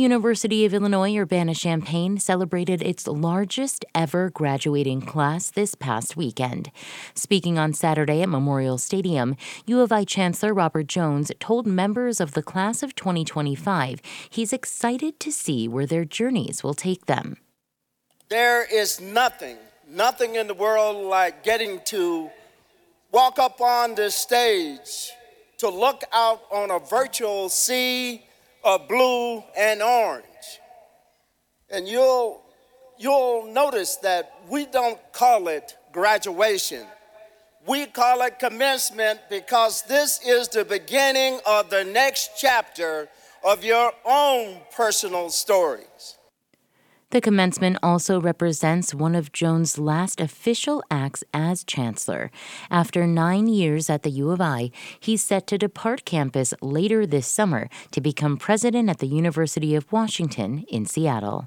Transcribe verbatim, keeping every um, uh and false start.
University of Illinois Urbana-Champaign celebrated its largest ever graduating class this past weekend. Speaking on Saturday at Memorial Stadium, U of I Chancellor Robert Jones told members of the class of twenty twenty-five he's excited to see where their journeys will take them. There is nothing, nothing in the world like getting to walk up on this stage, to look out on a virtual sea of blue and orange. And you'll, you'll notice that we don't call it graduation. We call it commencement because this is the beginning of the next chapter of your own personal stories. The commencement also represents one of Jones' last official acts as chancellor. After nine years at the U of I, he's set to depart campus later this summer to become president at the University of Washington in Seattle.